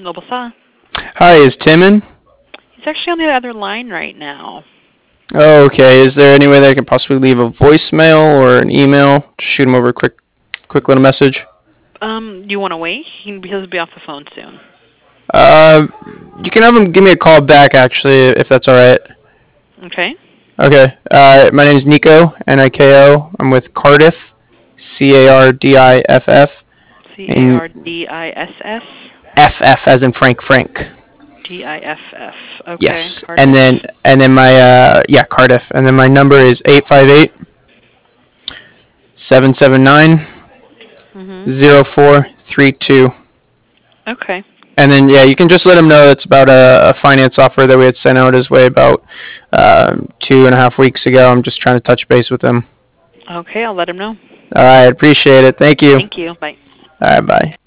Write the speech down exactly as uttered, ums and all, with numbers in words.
Nobusa. Hi, is Tim in? He's actually on the other line right now. Oh, okay. Is there any way that I can possibly leave a voicemail or an email? Just shoot him over a quick, quick little message. Um, do you want to wait? He, he'll be off the phone soon. Uh, you can have him give me a call back, actually, if that's all right. Okay. Okay. Uh, my name is Nico, N I K O. I'm with Cardiff, C A R D I F F. C A And R D I S S F F as in Frank Frank. D I F F. Okay. Yes. And Cardiff. then and then my uh yeah, Cardiff. And then my number is eight five eight seven seven nine Mhm. zero four three two. Okay. And then yeah, you can just let him know it's about a, a finance offer that we had sent out his way about um, two and a half weeks ago. I'm just trying to touch base with him. Okay, I'll let him know. All right, appreciate it. Thank you. Thank you. Bye. All right, bye.